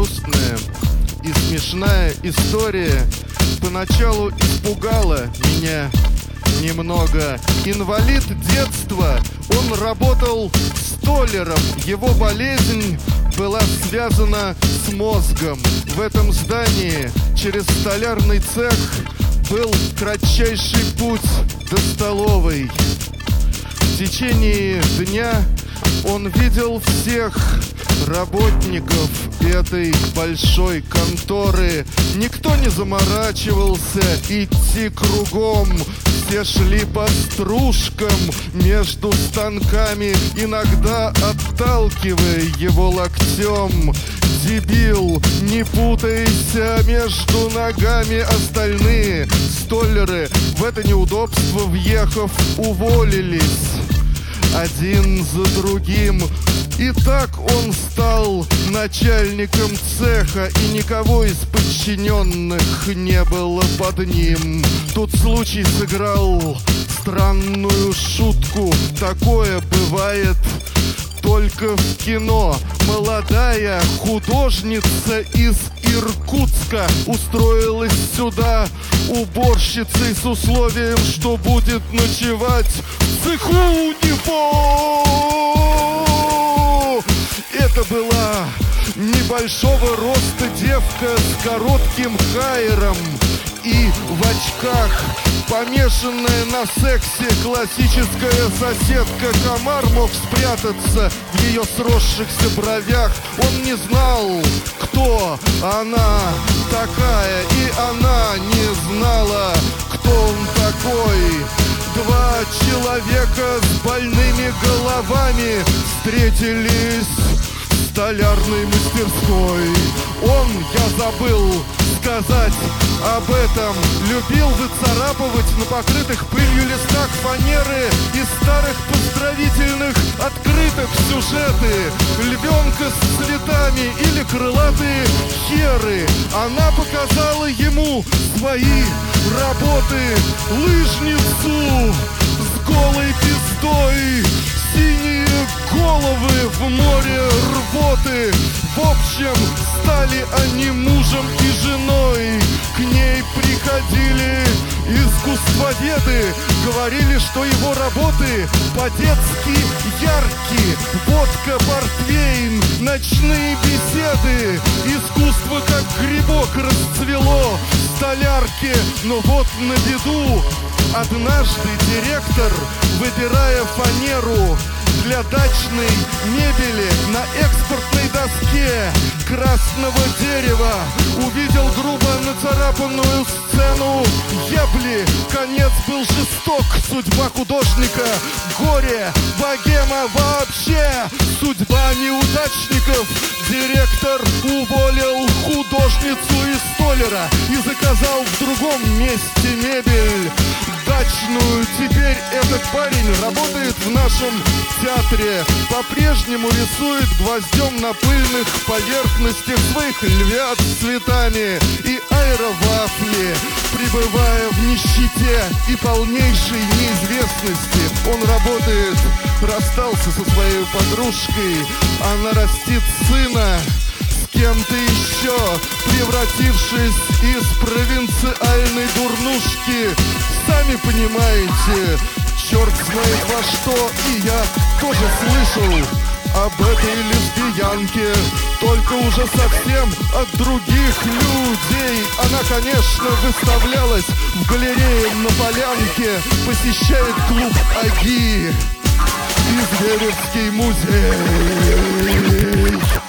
грустная и смешная история поначалу испугала меня немного. Инвалид детства, он работал столяром. Его болезнь была связана с мозгом. В этом здании через столярный цех был кратчайший путь до столовой. В течение дня он видел всех работников этой большой конторы. Никто не заморачивался идти кругом. Все шли по стружкам между станками, иногда отталкивая его локтем. Дебил, не путайся между ногами. Остальные столяры, в это неудобство въехав, уволились один за другим. И так он стал начальником цеха, и никого из подчиненных не было под ним. Тут случай сыграл странную шутку. Такое бывает только в кино. Молодая художница из Иркутска устроилась сюда уборщицей с условием, что будет ночевать в цеху у него. Это была небольшого роста девка с коротким хайером и в очках, помешанная на сексе классическая соседка. Комар мог спрятаться в ее сросшихся бровях. Он не знал, кто она такая, и она не знала, кто он такой. Два человека с больными головами встретились в столярной мастерской. Он, я забыл сказать об этом, любил выцарапывать на покрытых пылью листах фанеры из старых поздравительных открыток сюжеты: львенка с цветами или крылатые херы. Она показала ему свои работы: лыжницу с голой пиздой, синие головы в море рвоты. В общем, стали они мужем и женой. К ней приходили искусствоведы, говорили, что его работы по-детски яркие. Водка, портвейн, ночные беседы. Искусство как грибок расцвело в столярке. Но вот на беду, однажды директор, выбирая фанеру для дачной мебели на экспортной доске красного дерева, увидел грубо нацарапанную сцену ебли. Конец был жесток, судьба художника горе, богема вообще, судьба неудачников. Директор уволил художницу и столяра и заказал в другом месте мебель дачную. Теперь этот парень работает в нашем театре, по-прежнему рисует гвоздем на пыльных поверхностях своих львят с цветами и аэровафли. Пребывая в нищете и полнейшей неизвестности, он работает, расстался со своей подружкой, она растит сына с кем-то еще, превратившись из провинциальной дурнушки, сами понимаете, черт знает во что. И я тоже слышал об этой лесбиянке, только уже совсем от других людей. Она, конечно, выставлялась в галерее на Полянке, посещает клуб АГИ и Зверевский музей.